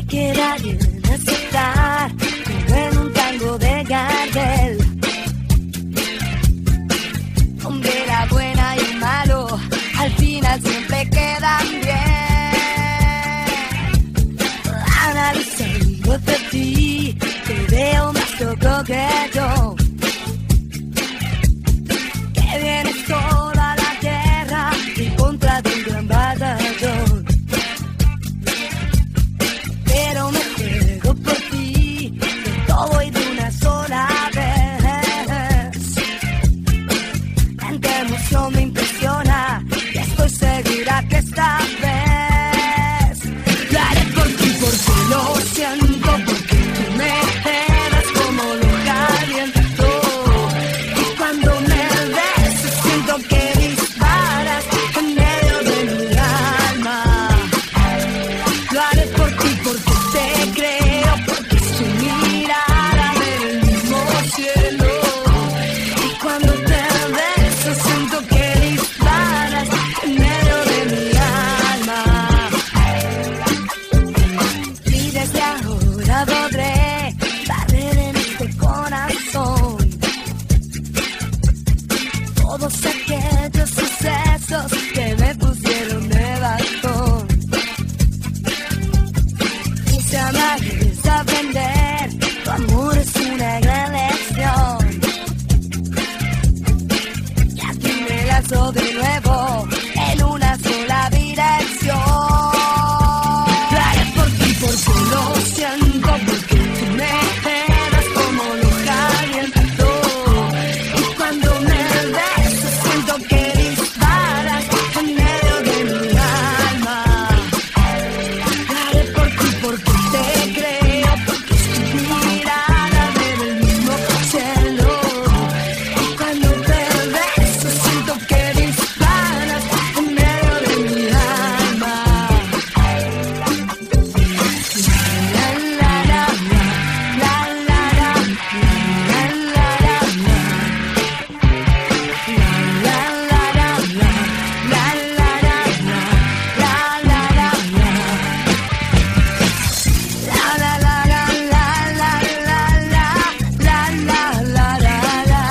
quiera bien aceptar, como en un tango de Gardel, donde la buena y el malo al final siempre quedan bien. Analizando de ti, te veo más loco que yo, que vienes toda la guerra en contra de un gran batallón. Pero me juego por ti, de todo y de una sola vez. Tanta emoción me impresiona, y estoy segura que esta vez lo haré por ti, porque lo siento, porque tú me das como lo caliento. Y cuando me ves, siento que disparas en medio de mi alma. Lo haré por ti, porque te creo, porque su mirada ve el mismo cielo. Y cuando te beso, siento que disparas en medio de mi alma. Y desde ahora podré barrer en este corazón todos aquellos sucesos que me pusieron de bastón. Quise amar y desaprender, tu amor es una gran lección. Y aquí me lanzo de nuevo en una sola dirección. Lo haré por ti, porque lo siento, porque tú me das como lo caliento. Y cuando me ves, siento que disparas en medio de mi alma. Lo haré por ti, porque te creo, porque tu mirada ve el mismo cielo. Y cuando te beso, siento que disparas en medio de mi alma. La la la la, la la la, la la la la, la la la la, la la la la, la la la la. La la la la la la la la, la la la la la.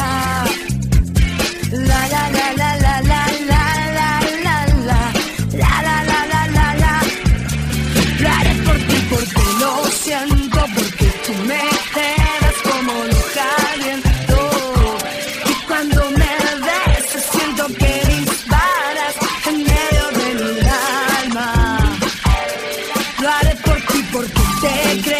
La la la la la la la la la la. La la la la la la. Lo haré por ti, porque lo siento, porque tú me das como lo caliento. Y cuando me ves, siento que disparas en medio de mi alma. Lo haré por ti, porque te creo.